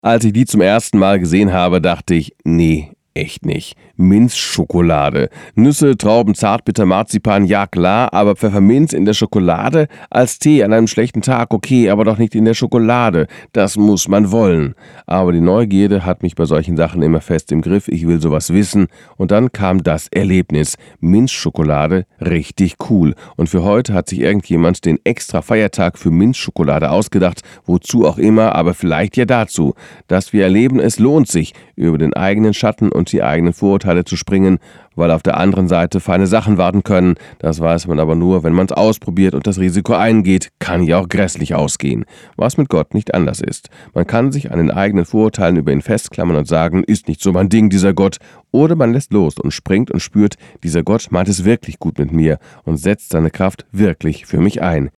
Als ich die zum ersten Mal gesehen habe, dachte ich, nee, echt nicht. Minzschokolade. Nüsse, Trauben, Zartbitter, Marzipan, ja klar, aber Pfefferminz in der Schokolade? Als Tee an einem schlechten Tag, okay, aber doch nicht in der Schokolade. Das muss man wollen. Aber die Neugierde hat mich bei solchen Sachen immer fest im Griff. Ich will sowas wissen. Und dann kam das Erlebnis. Minzschokolade, richtig cool. Und für heute hat sich irgendjemand den extra Feiertag für Minzschokolade ausgedacht. Wozu auch immer, aber vielleicht ja dazu. Dass wir erleben, es lohnt sich, über den eigenen Schatten und die eigenen Vorurteile zu springen, weil auf der anderen Seite feine Sachen warten können. Das weiß man aber nur, wenn man es ausprobiert und das Risiko eingeht. Kann ja auch grässlich ausgehen. Was mit Gott nicht anders ist. Man kann sich an den eigenen Vorurteilen über ihn festklammern und sagen, ist nicht so mein Ding, dieser Gott. Oder man lässt los und springt und spürt, dieser Gott meint es wirklich gut mit mir und setzt seine Kraft wirklich für mich ein.